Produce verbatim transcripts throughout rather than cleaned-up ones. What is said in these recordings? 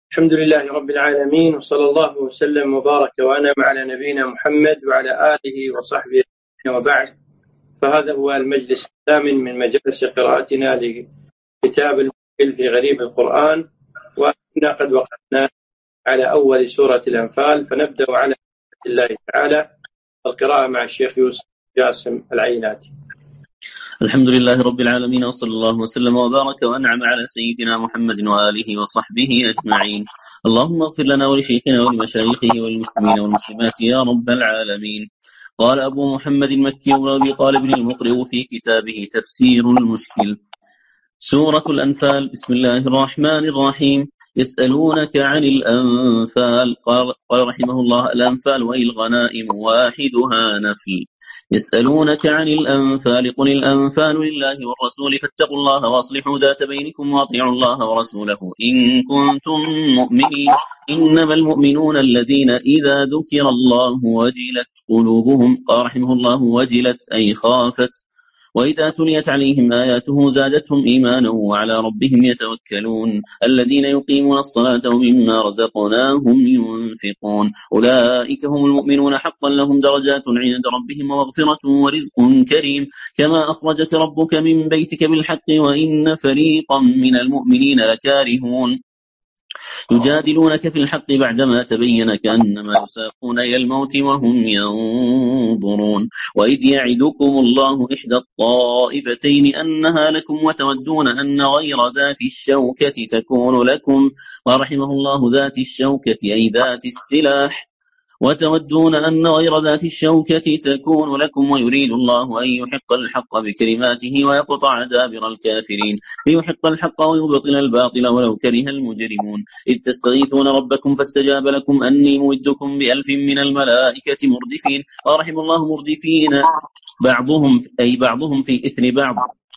الحمد لله رب العالمين، وصلى الله وسلم وبارك وأنعم على نبينا محمد وعلى آله وصحبه وبعد. فهذا هو المجلس الثامن من مجالس قراءتنا لكتاب المشكل في غريب القرآن، وكنا قد وقفنا على أول سورة الأنفال، فنبدأ على الله تعالى القراءة مع الشيخ يوسف جاسم العيناتي. الحمد لله رب العالمين، وصلى الله وسلم وبارك وأنعم على سيدنا محمد وآله وصحبه أجمعين. اللهم اغفر لنا ولشيخنا ولمشايخه والمسلمين والمسلمات يا رب العالمين. قال أبو محمد المكي وأبي طالب المقرئ في كتابه تفسير المشكل: سورة الأنفال. بسم الله الرحمن الرحيم. يسألونك عن الأنفال. قال رحمه الله: الأنفال وهي الغنائم واحدها نفل. يسألونك عن الأنفال قل الأنفال لله والرسول فاتقوا الله وأصلحوا ذات بينكم وأطيعوا الله ورسوله إن كنتم مؤمنين. إنما المؤمنون الذين إذا ذكر الله وجلت قلوبهم. قال رحمه الله: وجلت أي خافت. وإذا تليت عليهم آياته زادتهم إيمانا وعلى ربهم يتوكلون. الذين يقيمون الصلاة ومما رزقناهم ينفقون. أولئك هم المؤمنون حقا، لهم درجات عند ربهم ومغفرة ورزق كريم. كما أخرجك ربك من بيتك بالحق وإن فريقا من المؤمنين لكارهون. يجادلونك في الحق بعدما تبين كأنما يساقون إلى الموت وهم ينظرون. وإذ يعدكم الله إحدى الطائفتين أنها لكم وتودون أن غير ذات الشوكة تكون لكم. ورحمه الله: ذات الشوكة أي ذات السلاح. وتودون أن غير ذات الشوكة تكون لكم. ويريد الله أن يحق الحق بكلماته ويقطع دابر الكافرين. ليحق الحق ويبطل الباطل ولو كره المجرمون. إذ تستغيثون ربكم فاستجاب لكم أني مودكم بألف من الملائكة مردفين. ورحم الله مردفين بعضهم أي بعضهم في إثر بعض.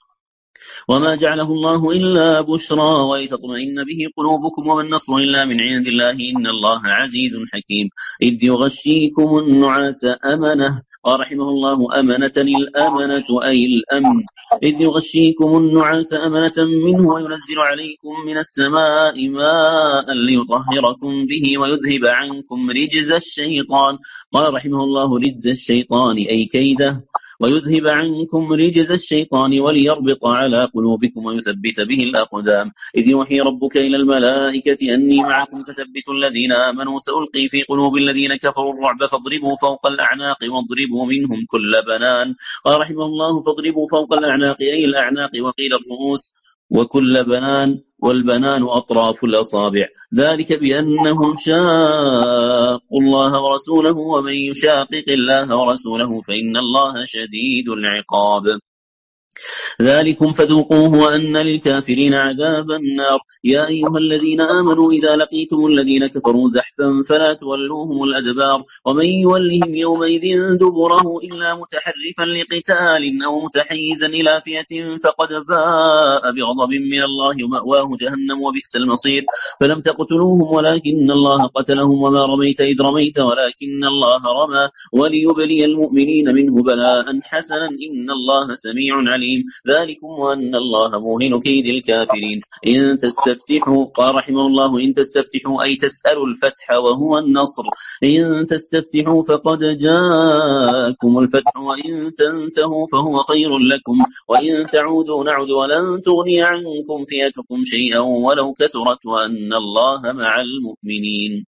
وما جعله الله إلا بشرى ولتطمئن به قلوبكم وما النصر إلا من عند الله إن الله عزيز حكيم. إذ يغشيكم النعاس أمنة. ورحمه الله: أمنة الأمنة أي الأمن. إذ يغشيكم النعاس أمنة منه وينزل عليكم من السماء ماء ليطهركم به ويذهب عنكم رجز الشيطان. قال رحمه الله: رجز الشيطان أي كيده. ويذهب عنكم رجز الشيطان وليربط على قلوبكم ويثبت به الأقدام. إذ يوحي ربك إلى الملائكة أني معكم فثبتوا الذين آمنوا سألقي في قلوب الذين كفروا الرعب فاضربوا فوق الأعناق واضربوا منهم كل بنان. قال رحمه الله: فاضربوا فوق الأعناق أي الأعناق وقيل الرؤوس وكل بنان، والبنان أطراف الأصابع. ذلك بأنهم شاقوا الله ورسوله ومن يشاقق الله ورسوله فإن الله شديد العقاب. ذلكم فذوقوه وأن للكافرين عذاب النار. يا أيها الذين آمنوا إذا لقيتم الذين كفروا زحفا فلا تولوهم الأدبار. ومن يولهم يومئذ دبره إلا متحرفا لقتال أو متحيزا إلى فئة فقد باء بغضب من الله ومأواه جهنم وبئس المصير. فلم تقتلوهم ولكن الله قتلهم وما رميت إذ رميت ولكن الله رمى وليبلي المؤمنين منه بلاء حسنا إن الله سميع عليم. ذلكم وأن الله موهن كيد الكافرين. إن تستفتحوا. قال رحمه الله: إن تستفتحوا أي تسألوا الفتح وهو النصر. إن تستفتحوا فقد جاءكم الفتح وإن تنتهوا فهو خير لكم وإن تعودوا نعد ولن تغني عنكم فئتكم شيئا ولو كثرت وأن الله مع المؤمنين.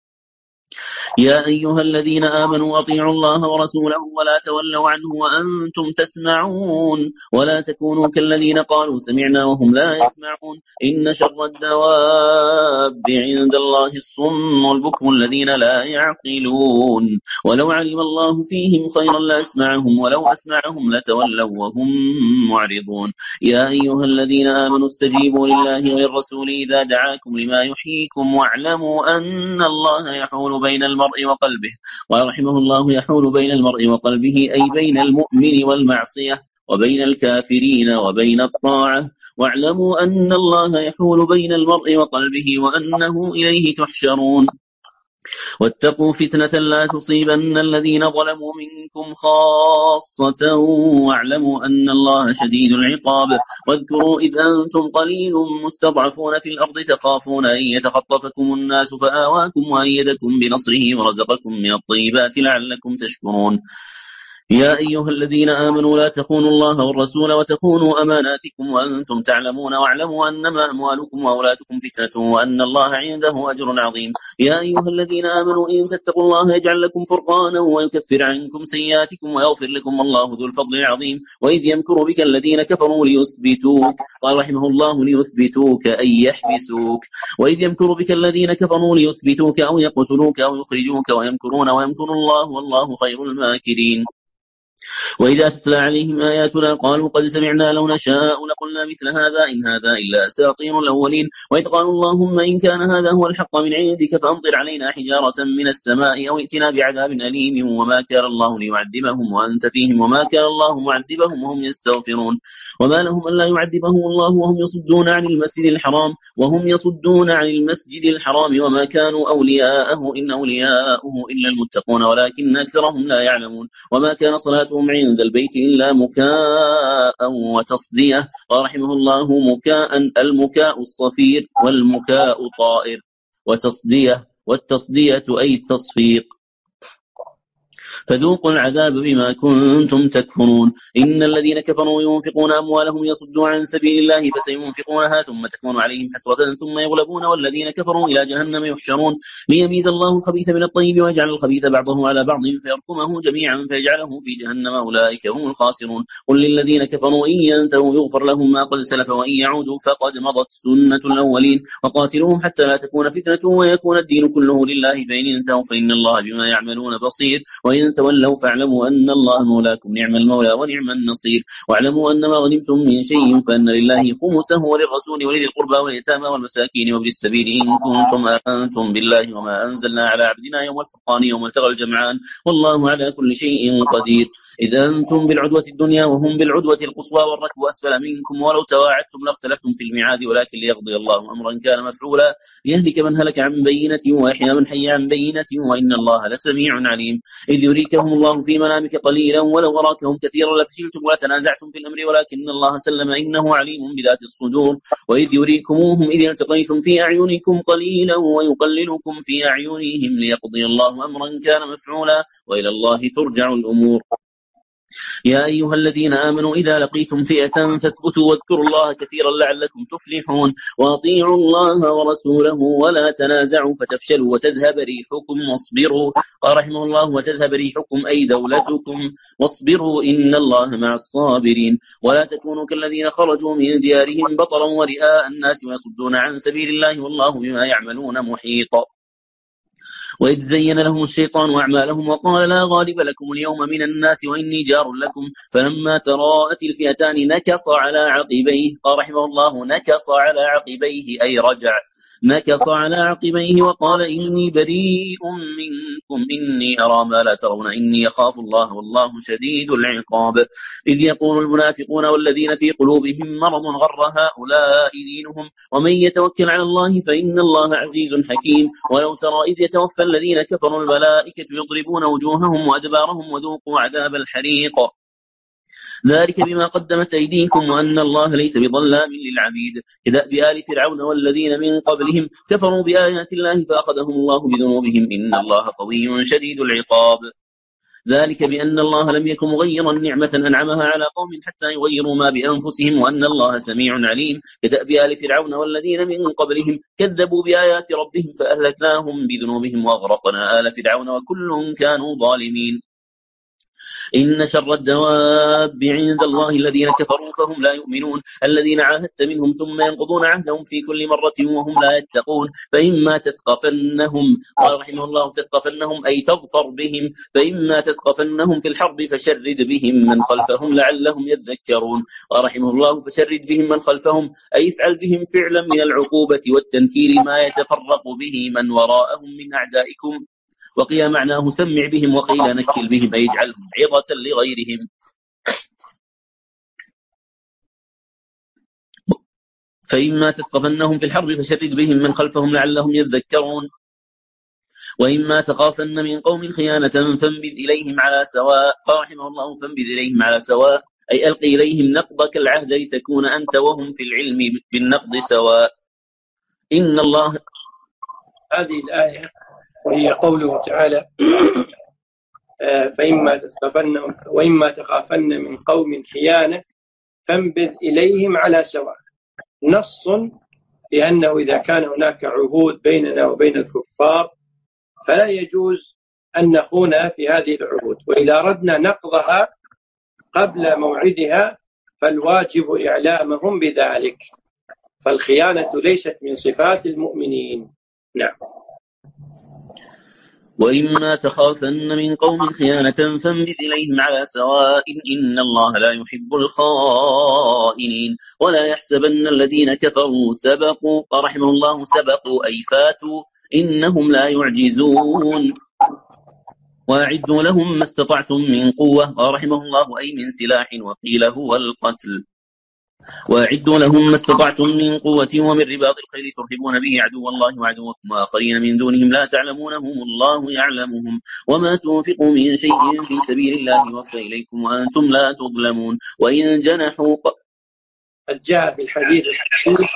يا أيها الذين آمنوا أطيعوا الله ورسوله ولا تولوا عنه وأنتم تسمعون ولا تكونوا كالذين قالوا سمعنا وهم لا يسمعون. إن شر الدواب عند الله الصم والبكم الذين لا يعقلون. ولو علم الله فيهم خيرا لأسمعهم ولو أسمعهم لتولوا وهم معرضون. يا أيها الذين آمنوا استجيبوا لله وللرسول إذا دعاكم لما يحييكم واعلموا أن الله يحول بين المرء وقلبه. ورحمه الله: يحول بين المرء وقلبه أي بين المؤمن والمعصية وبين الكافرين وبين الطاعة. واعلموا أن الله يحول بين المرء وقلبه وأنه إليه تحشرون. واتقوا فتنة لا تصيبن الذين ظلموا منكم خاصة واعلموا أن الله شديد العقاب. واذكروا إذ أنتم قليل مستضعفون في الأرض تخافون أن يتخطفكم الناس فآواكم وأيدكم بنصره ورزقكم من الطيبات لعلكم تشكرون. يا أيها الذين آمنوا لا تخونوا الله والرسول وتخونوا أماناتكم وأنتم تعلمون واعلموا أنما أموالكم وأولادكم فتنة وأن الله عنده أجر عظيم. يا أيها الذين آمنوا إن تتقوا الله يجعل لكم فرقانا ويكفر عنكم سيئاتكم ويغفر لكم الله ذو الفضل العظيم. وإذ يمكر بك الذين كفروا ليثبتوك قال رحمه الله ليثبتوك أي يحبسوك. وإذ يمكر بك الذين كفروا ليثبتوك أو يقتلوك أو يخرجوك ويمكرون ويمكر الله والله خير الماكرين. وإذا تتلى عليهم آياتنا قالوا قد سمعنا لو نشاء لقلنا مثل هذا إن هذا إلا أساطير الأولين. وإذ قالوا اللهم إن كان هذا هو الحق من عندك فأمطر علينا حجارة من السماء أو ائتنا بعذاب أليم وما كان الله ليعذبهم وأنت فيهم وما كان الله معذبهم وهم يستغفرون. وما لهم ألا يعذبهم الله وهم يصدون عن المسجد الحرام وهم يصدون عن المسجد الحرام وما كانوا أولياءه إن أولياءه إلا المتقون ولكن أكثرهم لا يعلمون. وما كان صلاتهم عند البيت إلا مكاء وتصدية. قال رحمه الله مكاء المكاء الصفير والمكاء طائر وتصدية والتصدية أي التصفيق. فذوقوا العذاب بما كنتم تكفرون. إن الذين كفروا ينفقون أموالهم يصدوا عن سبيل الله فسينفقونها ثم تكون عليهم حسرة ثم يغلبون والذين كفروا إلى جهنم يحشرون ليميز الله الخبيث من الطيب ويجعل الخبيث بعضه على بعض فيركمه جميعا فيجعله في جهنم أولئك هم الخاسرون. قل للذين كفروا إن ينتهوا يغفر لهم ما قد سلف وإن يعودوا فقد مضت سنة الأولين وقاتلوهم حتى لا تكون فتنة ويكون الدين كله لله فإن انتهوا فإن الله بما يعملون بصير وإن تولوا فاعلموا أن الله مولاكم نعم المولى ونعم النصير. واعلموا أن ما غنمتم من شيء فأن لله خمسه وللرسول ولذي القربى واليتامى والمساكين وابن السبيل إن كنتم آمنتم بالله وما أنزلنا على عبدنا يوم الفرقان يوم التقى الجمعان والله على كل شيء قدير. إذا أنتم بالعدوة الدنيا وهم بالعدوة القصوى والركب أسفل منكم ولو تواعدتم لاختلفتم في الميعاد ولكن ليقضي الله أمرا كان مفعولا ليهلك من هلك عن بينة ويحيى من حي عن بينة وإن الله لسميع عليم. إذ يريكهم الله في منامك قليلا ولو أراكهم كثيرا لفشلتم وتنازعتم في الأمر ولكن الله سلم إنه عليم بذات الصدور. وإذ يريكموهم إذ التقيتم في أعينكم قليلا ويقللكم في أعينهم ليقضي الله أمرا كان مفعولا وإلى الله ترجع الأمور. يا أيها الذين آمنوا إذا لقيتم فئة فاثبتوا واذكروا الله كثيرا لعلكم تفلحون. وأطيعوا الله ورسوله ولا تنازعوا فتفشلوا وتذهب ريحكم واصبروا. قال رحمه الله وتذهب ريحكم أي دولتكم واصبروا إن الله مع الصابرين. ولا تكونوا كالذين خرجوا من ديارهم بطرا ورئاء الناس ويصدون عن سبيل الله والله بما يعملون محيط. وإذ زين لهم الشيطان أعمالهم وقال لا غالب لكم اليوم من الناس وإني جار لكم فلما تراءت الفئتان نكص على عقبيه. قال رحمه الله نكص على عقبيه أي رجع نكص على عقبيه وقال إني بريء منكم إني أرى ما لا ترون إني أخاف الله والله شديد العقاب. إذ يقول المنافقون والذين في قلوبهم مرض غر هؤلاء دينهم ومن يتوكل على الله فإن الله عزيز حكيم. ولو ترى إذ يتوفى الذين كفروا الملائكة يضربون وجوههم وأدبارهم وذوقوا عذاب الحريق ذلك بما قدمت أيديكم وأن الله ليس بظلام للعبيد. كدأب آل فرعون والذين من قبلهم كفروا بآيات الله فأخذهم الله بذنوبهم إن الله قوي شديد العقاب. ذلك بأن الله لم يكن مغيرا نعمة أنعمها على قوم حتى يغيروا ما بأنفسهم وأن الله سميع عليم. كدأب آل فرعون والذين من قبلهم كذبوا بآيات ربهم فأهلكناهم بذنوبهم وأغرقنا آل فرعون وكل كانوا ظالمين. إن شر الدواب عند الله الذين كفروا فهم لا يؤمنون الذين عاهدت منهم ثم ينقضون عهدهم في كل مرة وهم لا يتقون. فإما تثقفنهم قال رحمه الله تثقفنهم أي تظفر بهم فإما تثقفنهم في الحرب فشرد بهم من خلفهم لعلهم يذكرون. قال رحمه الله فشرد بهم من خلفهم أي افعل بهم فعلا من العقوبة والتنكير ما يتفرق به من وراءهم من أعدائكم. وقيل معناه سمع بهم وقيل نكل بهم أي اجعلهم عظة لغيرهم. فإما تثقفنهم في الحرب فشرد بهم من خلفهم لعلهم يذكرون. وإما تخافن من قوم خيانة فانبذ إليهم على سواء. قال رحمه الله: فانبذ إليهم على سواء أي ألق إليهم نقضك العهد لتكون أنت وهم في العلم بالنقض سواء. إن الله. هذه الآية وهي قوله تعالى: فإما تخافن وإما تخافن من قوم خيانة فانبذ إليهم على سواء، نص لأنه إذا كان هناك عهود بيننا وبين الكفار فلا يجوز أن نخون في هذه العهود، وإذا أردنا نقضها قبل موعدها فالواجب إعلامهم بذلك، فالخيانة ليست من صفات المؤمنين. نعم. وإما تخافن من قوم خيانة فانبذ إليهم على سواء إن الله لا يحب الخائنين. ولا يحسبن الذين كفروا سبقوا. رحمه الله: سبقوا أي فاتوا، إنهم لا يعجزون. وأعدوا لهم ما استطعتم من قوة. رحمه الله: أي من سلاح، وقيل هو القتل. وأعدوا لهم ما استطعتم من قوة ومن رباط الخيل ترهبون به عدو الله وعدوكم وآخرين من دونهم لا تعلمونهم الله يعلمهم. وما تنفقوا من شيء في سبيل الله يوفى إليكم وأنتم لا تظلمون. وإن جنحوا. قد جاء في الحديث الصحيح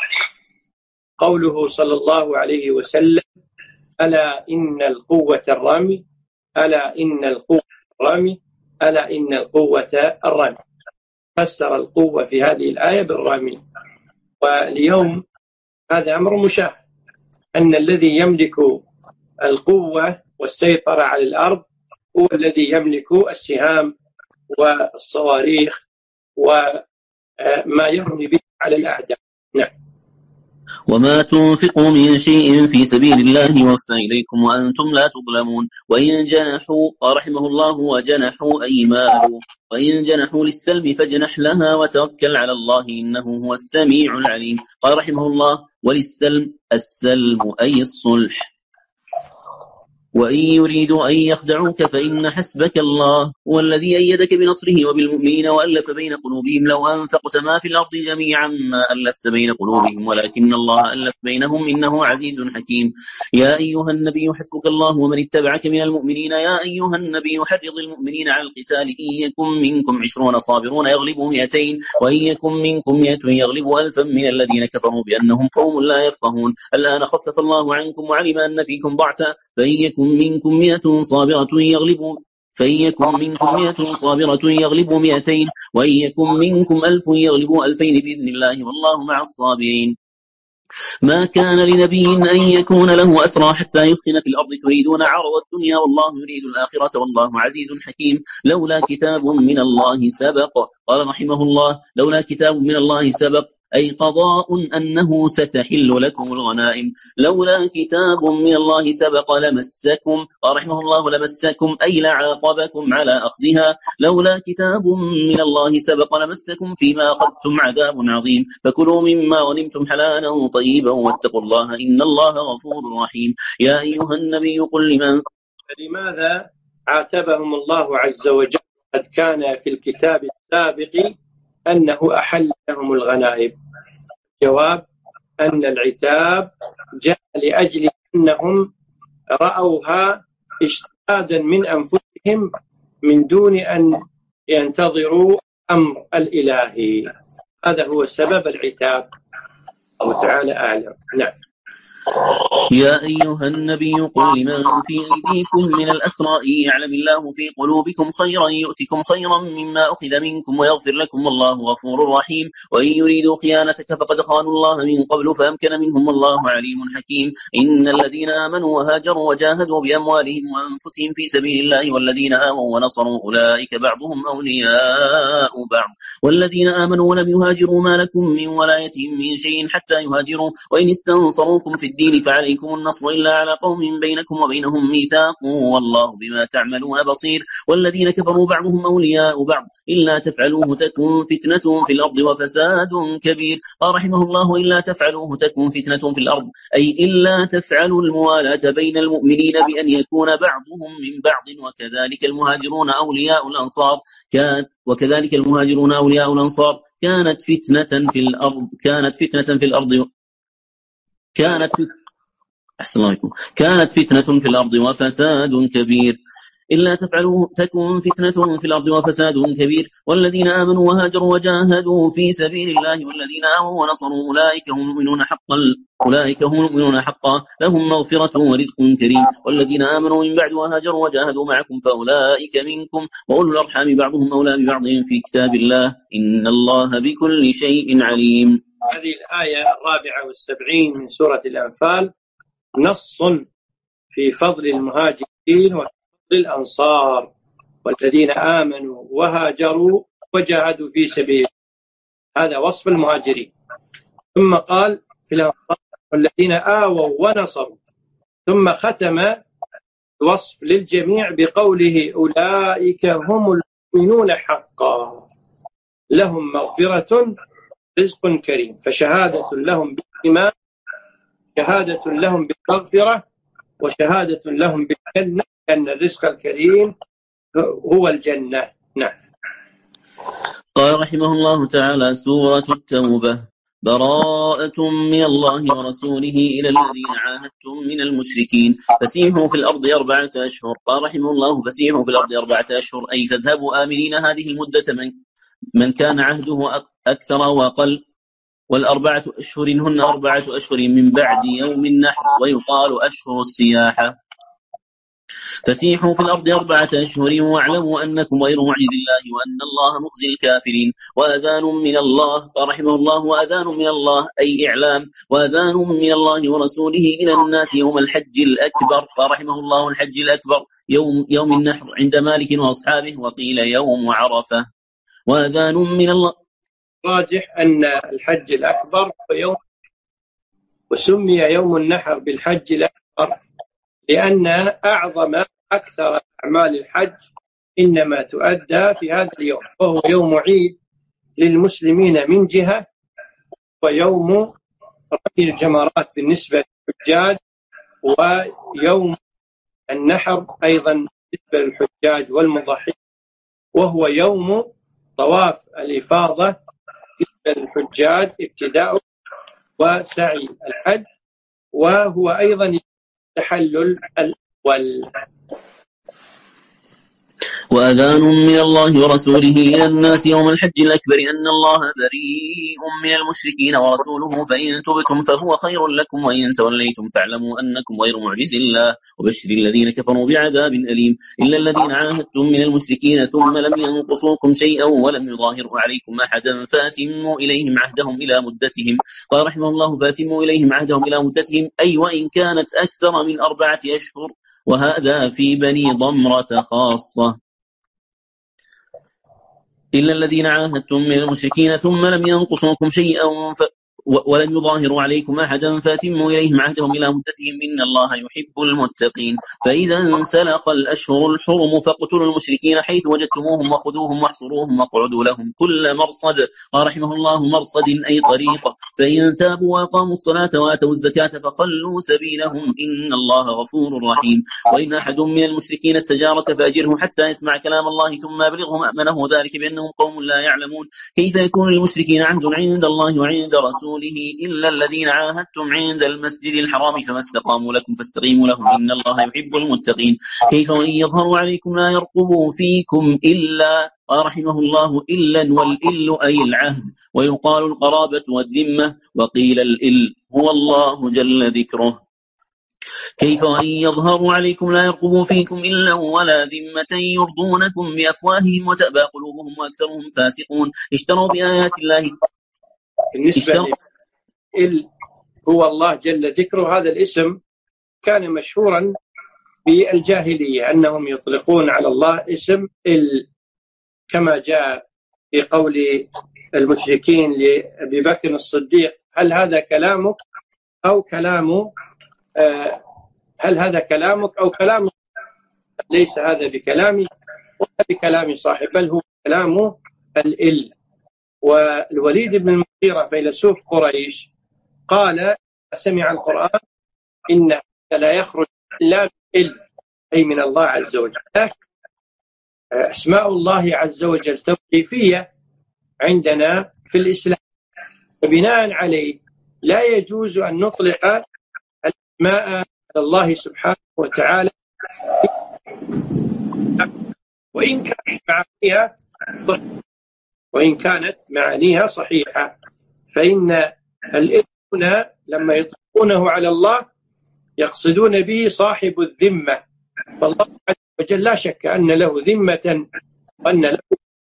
قوله صلى الله عليه وسلم: ألا إن القوة الرمي، ألا إن القوة الرمي، ألا إن القوة الرمي. فسر القوة في هذه الآية بالرمي. واليوم هذا أمر مشاهد، أن الذي يملك القوة والسيطرة على الأرض هو الذي يملك السهام والصواريخ وما يرمي به على الأعداء. نعم. وما تنفقوا من شيء في سبيل الله يوفى إليكم وأنتم لا تظلمون. وإن جنحوا. رحمه الله: وجنحوا أي مالوا. وإن جنحوا للسلم فاجنح لها وتوكل على الله إنه هو السميع العليم. قال رحمه الله: وللسلم السلم أي الصلح. وإن يريدوا أن يخدعوك فإن حسبك الله والذي أيدك بنصره وبالمؤمنين وألف بين قلوبهم لو أنفقت ما في الأرض جميعا ما ألفت بين قلوبهم ولكن الله ألف بينهم إنه عزيز حكيم. يا أيها النبي حسبك الله ومن اتبعك من المؤمنين. يا أيها النبي حرض المؤمنين على القتال إن يكن منكم عشرون صابرون يغلبوا مئتين وإن يكن منكم مئة يغلبوا ألفا من الذين كفروا بأنهم قوم لا يفقهون. الآن خفف الله عنكم وعلم أن فيكم ضعفا فإن يكن منكم مئة صابرة يغلبوا فإن يكن منكم مئة صابرة يغلبوا مئتين وإن يكن منكم ألف يغلبوا ألفين بإذن الله والله مع الصابرين. ما كان لنبي أن يكون له أسرى حتى يثخن في الأرض تريدون عرض الدنيا والله يريد الآخرة والله عزيز حكيم. لولا كتاب من الله سبق. قال رحمه الله: لولا كتاب من الله سبق أي قضاء أنه ستحل لكم الغنائم. لولا كتاب من الله سبق لمسكم. رحمه الله: لمسكم أي لعاقبكم على أخذها. لولا كتاب من الله سبق لمسكم فيما أخذتم عذاب عظيم فكلوا مما غنمتم حلالا طيبا واتقوا الله إن الله غفور رحيم. يا أيها النبي قل لمن. لماذا عاتبهم الله عز وجل؟ قد كان في الكتاب السابق أنه أحل لهم الغنائم. جواب: أن العتاب جاء لأجل أنهم رأوها اجتهادا من أنفسهم من دون أن ينتظروا أمر الإلهي. هذا هو سبب العتاب. الله تعالى أعلم. نعم. يا أيها النبي قل لمن في أيديكم من الأسرى إن يعلم الله في قلوبكم خيرا يؤتكم خيرا مما أخذ منكم ويغفر لكم والله غفور رحيم. وإن يريدوا خيانتك فقد خانوا الله من قبل فأمكن منهم والله عليم حكيم. إن الذين آمنوا وهاجروا وجاهدوا بأموالهم وأنفسهم في سبيل الله والذين آمنوا ونصروا أولئك بعضهم أولياء بعض والذين آمنوا ولم يهاجروا ما لكم من ولايتهم من شيء حتى يهاجروا وإن استنصروكم في الدين فعليكم النصر إلا على قوم بينكم وبينهم ميثاق والله بما تعملون بصير. والذين كفروا بعضهم أولياء بعض إلا تفعلوه تكن فتنة في الأرض وفساد كبير. قال رحمه الله: إلا تفعلوه تكن فتنة في الأرض أي إلا تفعلوا الموالاة بين المؤمنين بأن يكون بعضهم من بعض وكذلك المهاجرون أولياء الأنصار كان وكذلك المهاجرون أولياء الأنصار كانت فتنة في الأرض كانت فتنة في الأرض كانت أحسن الله عليكم. كانت فتنة في الأرض وفساد كبير إلا تفعلوا تكن فتنة في الأرض وفساد كبير والذين آمنوا وهاجروا وجاهدوا في سبيل الله والذين آمنوا ونصروا أولئك هم المؤمنون حقا أولئك هم المؤمنون حقا لهم مغفرة ورزق كريم والذين آمنوا من بعد وهاجروا وجاهدوا معكم فأولئك منكم وأولو الأرحام بعضهم أولى ببعض في كتاب الله إن الله بكل شيء عليم. هذه الآية الرابعة والسبعين من سورة الأنفال نص في فضل المهاجرين وفضل الأنصار والذين آمنوا وهاجروا وجاهدوا في سبيل، هذا وصف المهاجرين. ثم قال في الأنصار والذين آووا ونصروا، ثم ختم الوصف للجميع بقوله أولئك هم المؤمنون حقا لهم مغفرة رزق كريم. فشهادة لهم بالإيمان شهادة لهم بالمغفرة وشهادة لهم بالجنة، أن الرزق الكريم هو الجنة. نعم. قال رحمه الله تعالى: سورة التوبة: براءة من الله ورسوله إلى الذين عاهدتم من المشركين فسيحوا في الأرض أربعة أشهر. قال رحمه الله: فسيحوا في الأرض أربعة أشهر أي فاذهبوا آمنين هذه المدة من, من كان عهده أكثر وأقل، والأربعة أشهر هن أربعة أشهر من بعد يوم النحر ويقال أشهر السياحة. فسيحوا في الأرض أربعة أشهر واعلموا أنكم غير معجز الله وأن الله مخزي الكافرين. وأذان من الله، فرحمه الله: وأذان من الله أي إعلام، وأذان من الله ورسوله إلى الناس يوم الحج الأكبر، فرحمه الله: الحج الأكبر يوم, يوم النحر عند مالك وأصحابه، وقيل يوم عرفة. وأذان من الله، راجح أن الحج الأكبر هو يوم، وسمي يوم النحر بالحج الأكبر لأن أعظم أكثر أعمال الحج إنما تؤدى في هذا اليوم، وهو يوم عيد للمسلمين من جهة، ويوم رمي الجمرات بالنسبة للحجاج، ويوم النحر أيضا بالنسبة للحجاج والمضحين، وهو يوم طواف الإفاضة بالنسبة للحجاج ابتداء وسعي الحج، وهو أيضا تحلل الأول. وأذان من الله ورسوله إلى الناس يوم الحج الأكبر أن الله بريء من المشركين ورسوله فإن تبتم فهو خير لكم وإن توليتم فاعلموا أنكم غير معجز الله وبشر الذين كفروا بعذاب أليم. إلا الذين عاهدتم من المشركين ثم لم ينقصوكم شيئا ولم يظاهروا عليكم أحدا فأتموا إليهم عهدهم إلى مدتهم. قال رحمه الله: فأتموا إليهم عهدهم إلى مدتهم أي وإن كانت أكثر من أربعة أشهر، وهذا في بني ضمرة خاصة. إلا الذين عاهدتم من المشركين ثم لم ينقصوكم شيئا ف... ولم يظاهروا عليكم أحدا فأتموا إليهم عهدهم إلى مدتهم إن الله يحب المتقين. فإذا انسلخ الأشهر الحرم فاقتلوا المشركين حيث وجدتموهم وخذوهم واحصروهم واقعدوا لهم كل مرصد. قال رحمه الله: مرصد أي طريق. فإن تابوا وأقاموا الصلاة وآتوا الزكاة فخلوا سبيلهم إن الله غفور رحيم. وإن أحد من المشركين استجارك فأجره حتى يسمع كلام الله ثم أبلغه مأمنه ذلك بأنهم قوم لا يعلمون. كيف يكون للمشركين عهد عند الله وعند رسوله إلا الذين عاهدتم عند المسجد الحرام فما استقاموا لكم فاستقيموا لهم إن الله يحب المتقين. كيف وإن يظهروا عليكم لا يرقبوا فيكم إلا، رحمه الله: إلا والإل أي العهد، ويقال القرابة والذمة، وقيل الإل هو الله جل ذكره. كيف وإن يظهروا عليكم لا يرقبوا فيكم إلا ولا ذمة يرضونكم بأفواههم وتأبى قلوبهم وأكثرهم فاسقون. اشتروا بآيات الله. بالنسبة لإل هو الله جل ذكره، هذا الاسم كان مشهورا بالجاهلية أنهم يطلقون على الله اسم إل، كما جاء في قول المشركين لأبي بكر الصديق: هل هذا كلامك أو كلام آه هل هذا كلامك أو كلام؟ ليس هذا بكلامي ولا بكلام صاحب، بل هو كلام الإل. والوليد بن المغيرة فيلسوف قريش قال: سمع القرآن إن لا يخرج إلا من إل أي من الله عز وجل. أسماء الله عز وجل توقيفية عندنا في الإسلام، وبناء عليه لا يجوز أن نطلق ماء على الله سبحانه وتعالى، وإن كانت معانيها وإن كانت معانيها صحيحة. فإن الإثم لما يطلقونه على الله يقصدون به صاحب الذمة، فالله عز وجل لا شك أن له ذمة وأن له.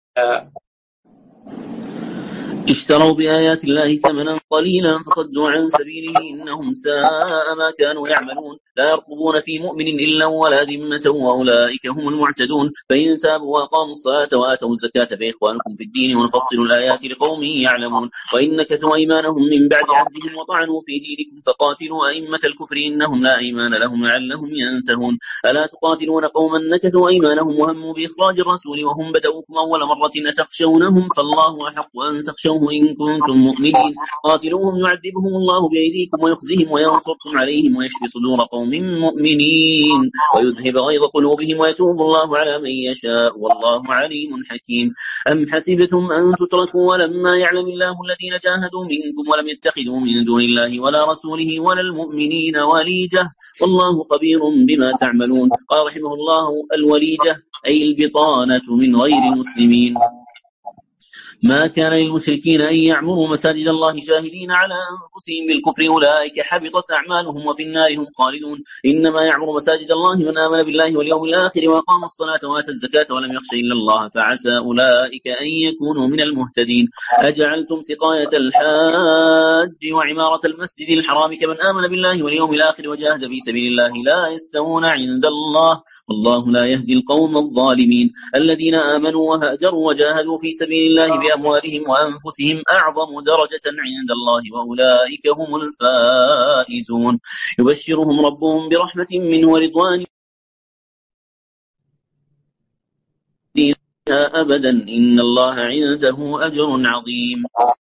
اشتروا بآيات الله ثمنا قليلا فصدوا عن سبيله إنهم ساء ما كانوا يعملون. لا يرقبون في مؤمن إلا ولا ذمة وأولئك هم المعتدون. فإن تابوا وأقاموا الصلاة وآتوا الزكاة فإخوانكم في الدين ونفصل الآيات لقوم يعلمون. وإن نكثوا أيمانهم من بعد عهدهم وطعنوا في دينكم فقاتلوا أئمة الكفر إنهم لا أيمان لهم لعلهم ينتهون. ألا تقاتلون قوما نكثوا أيمانهم وهموا بإخراج الرسول وهم بدؤوكم أول مرة أتخشونهم فالله أحق أن تخشوه إن كنتم مؤمنين. قاتلوهم يعذبهم الله بأيديكم ويخزهم وينصركم عليهم ويشفي صدور قوم مؤمنين ويذهب غيظ قلوبهم ويتوب الله على من يشاء والله عليم حكيم. أم حسبتم أن تتركوا ولما يعلم الله الذين جاهدوا منكم ولم يتخذوا من دون الله ولا رسوله ولا المؤمنين وليجة والله خبير بما تعملون. قال رحمه الله الوليجة أي البطانة من غير المسلمين. ما كان للمشركين أن يعمروا مساجد الله شاهدين على أنفسهم بالكفر أولئك حبطت أعمالهم وفي النار هم خالدون. إنما يعمر مساجد الله من آمن بالله واليوم الآخر وأقام الصلاة وآتى الزكاة ولم يخش إلا الله فعسى أولئك أن يكونوا من المهتدين. أجعلتم سقاية الحاج وعمارة المسجد الحرام كمن آمن بالله واليوم الآخر وجاهد في سبيل الله لا يستوون عند الله والله لا يهدي القوم الظالمين. الذين آمنوا وهاجروا وجاهدوا في سبيل الله بأموالهم وأنفسهم أعظم درجة عند الله وأولئك هم الفائزون. يبشرهم ربهم برحمة منه ورضوان أبدا إن الله عنده أجر عظيم.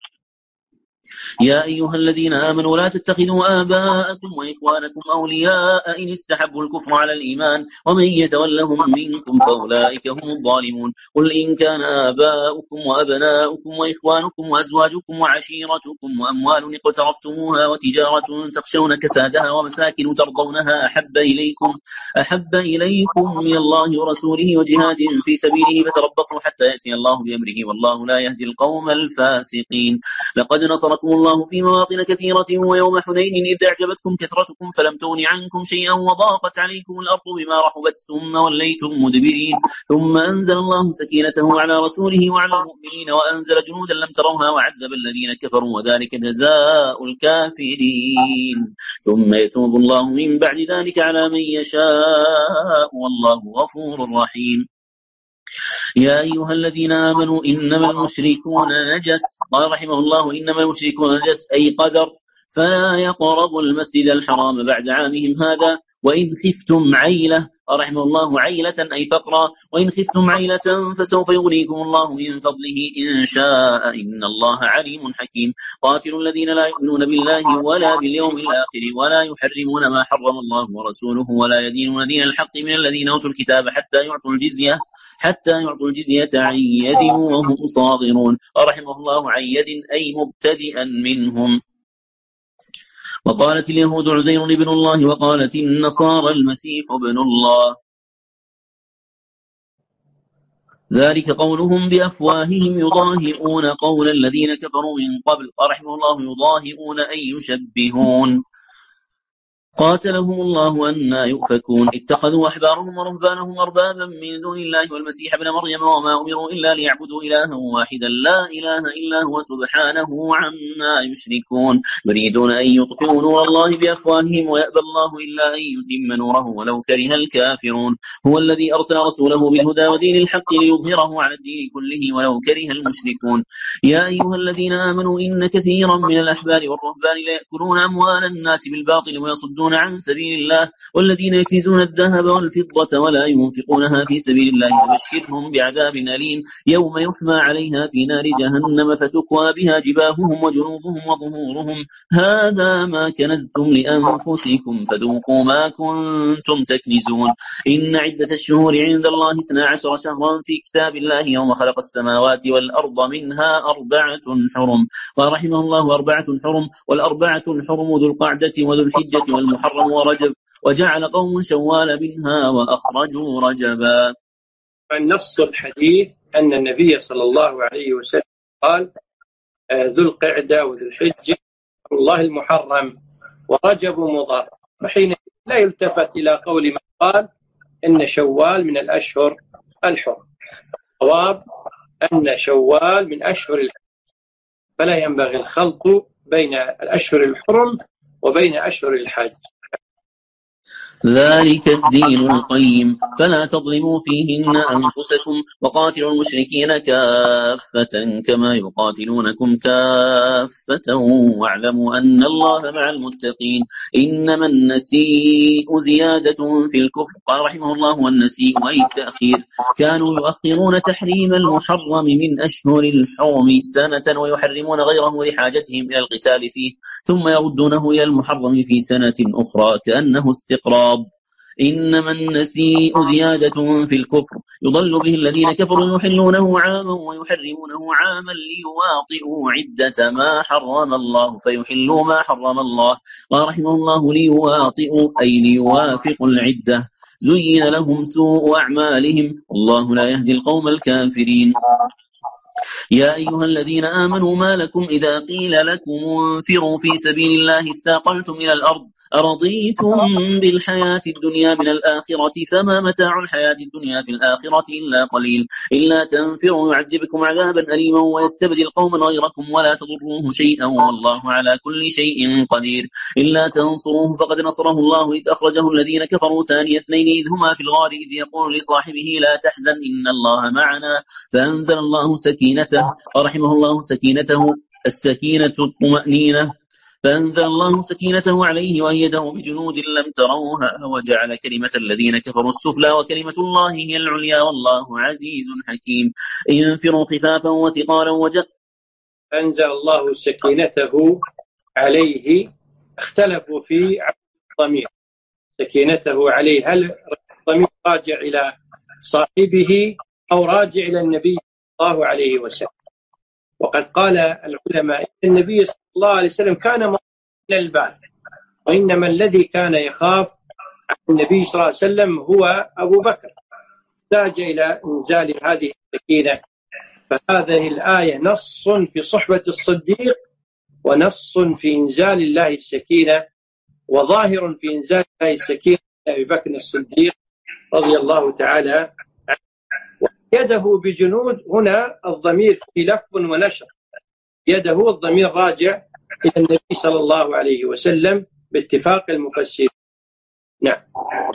يا أيها الذين آمنوا لا تتخذوا آباءكم وإخوانكم أولياء إن استحبوا الكفر على الإيمان ومن يتولهم منكم فأولئك هم الظالمون. قل إن كان آباؤكم وأبناؤكم وإخوانكم وأزواجكم وعشيرتكم وأموال اقترفتموها وتجارة تخشون كسادها ومساكن ترضونها أحب إليكم أحب إليكم من الله ورسوله وجهاد في سبيله فتربصوا حتى يأتي الله بأمره والله لا يهدي القوم الفاسقين. لقد نصركم الله في مواطن كثيرة ويوم حنين إذ أعجبتكم كثرتكم فلم تغن عنكم شيئا وضاقت عليكم الأرض بما رحبت ثم وليتم مدبرين ثم أنزل الله سكينته على رسوله وعلى المؤمنين وأنزل جنودا لم تروها وعذب الذين كفروا وذلك جزاء الكافرين. ثم يتوب الله من بعد ذلك على من يشاء والله غفور رحيم. يا أيها الذين آمنوا إنما المشركون نجس. قال رحمه الله إنما المشركون نجس أي قدر فلا يقربوا المسجد الحرام بعد عامهم هذا وإن خفتم عيلة. رحمه الله عيلة أي فقرا وإن خفتم عيلة فسوف يغنيكم الله من فضله إن شاء إن الله عليم حكيم. قاتلوا الذين لا يؤمنون بالله ولا باليوم الآخر ولا يحرمون ما حرم الله ورسوله ولا يدينون دين الحق من الذين أوتوا الكتاب حتى يعطوا الجزية حتى يعطوا الجزية عن يد وهم صاغرون. رحمه الله عن يد أي مبتدئا منهم. وقالت اليهود عزير ابن الله وقالت النصارى المسيح ابن الله ذلك قولهم بأفواههم يضاهئون قول الذين كفروا من قبل. رحمه الله يضاهئون أي يشبهون. قاتلهم الله أنى يؤفكون. اتخذوا أحبارهم ورهبانهم أربابا من دون الله والمسيح ابن مريم وما أمروا إلا ليعبدوا إلها واحدا لا إله إلا هو سبحانه عما يشركون. يريدون أن يطفئوا نور الله بأفواههم ويأبى الله إلا أن يتم نوره ولو كره الكافرون. هو الذي أرسل رسوله بالهدى ودين الحق ليظهره على الدين كله ولو كره المشركون. يا أيها الذين آمنوا إن كثيرا من الأحبار والرهبان ليأكلون أموال الناس بالباطل ويصدون عن سبيل الله والذين يكنزون الذهب والفضة ولا ينفقونها في سبيل الله فبشرهم بعذاب أليم يوم يحمى عليها في نار جهنم فتكوى بها جباههم وجنوبهم وظهورهم هذا ما كنزتم لأنفسكم فذوقوا ما كنتم تكنزون. إن عدة الشهور عند الله اثنا عشر شهرا في كتاب الله يوم خلق السماوات والأرض منها أربعة حرم. قال رحمه الله أربعة حرم والأربعة الحرم ذو القعدة وذو الحجة والمحرم المحرم ورجب، وجعل قوم شوال منها وأخرجوا رجبا. النص الحديث أن النبي صلى الله عليه وسلم قال ذو القعدة وذو الحجة الله المحرم ورجب مضر، وحين لا يلتفت إلى قول من قال إن شوال من الأشهر الحرم. الصواب أن شوال من أشهر الحج، فلا ينبغي الخلط بين الأشهر الحرم وبين أشهر الحج. ذلك الدين القيم فلا تظلموا فيهن أنفسكم وقاتلوا المشركين كافة كما يقاتلونكم كافة واعلموا أن الله مع المتقين. إنما النسيء زيادة في الكفر. قال رحمه الله والنسيء أي التأخير. كانوا يؤخرون تحريم المحرم من أشهر الحرم سنة ويحرمون غيره لحاجتهم إلى القتال فيه، ثم يردونه إلى المحرم في سنة أخرى كأنه استقراب. إنما النسيء زيادة في الكفر يضل به الذين كفروا يحلونه عاما ويحرمونه عاما ليواطئوا عدة ما حرم الله فيحلوا ما حرم الله. قال رحمه الله ليواطئوا أي ليوافقوا العدة. زين لهم سوء أعمالهم والله لا يهدي القوم الكافرين. يا أيها الذين آمنوا ما لكم إذا قيل لكم انفروا في سبيل الله اثاقلتم إلى الأرض أرضيتم بالحياة الدنيا من الآخرة فما متاع الحياة الدنيا في الآخرة إلا قليل. إلا تنفروا يعذبكم عذابا أليما ويستبدل قوما غيركم ولا تضروه شيئا والله على كل شيء قدير. إلا تنصروه فقد نصره الله إذ أخرجه الذين كفروا ثاني اثنين إذ هما في الغار إذ يقول لصاحبه لا تحزن إن الله معنا فأنزل الله سكينته. رحمه الله سكينته السكينة الطمأنينة فأنزل الله سكينته عليه وأيده بجنود لم تروها وجعل كلمة الذين كفروا السفلى وكلمة الله هي العليا والله عزيز حكيم. انفروا خفافا وثقالا وجاء أنزل الله سكينته عليه. اختلفوا في الضمير سكينته عليه، هل الضمير راجع إلى صاحبه أو راجع إلى النبي صلى الله عليه وسلم؟ وقد قال العلماء إن النبي صلى الله عليه وسلم كان مطمئن البال، وإنما الذي كان يخاف عن النبي صلى الله عليه وسلم هو أبو بكر، احتاج إلى إنزال هذه السكينة. فهذه الآية نص في صحبة الصديق ونص في إنزال الله السكينة، وظاهر في إنزال الله السكينة أبي بكر الصديق رضي الله تعالى عنه. يده بجنود هنا الضمير في لف ونشر، يده الضمير راجع إلى النبي صلى الله عليه وسلم باتفاق المفسرين. نعم.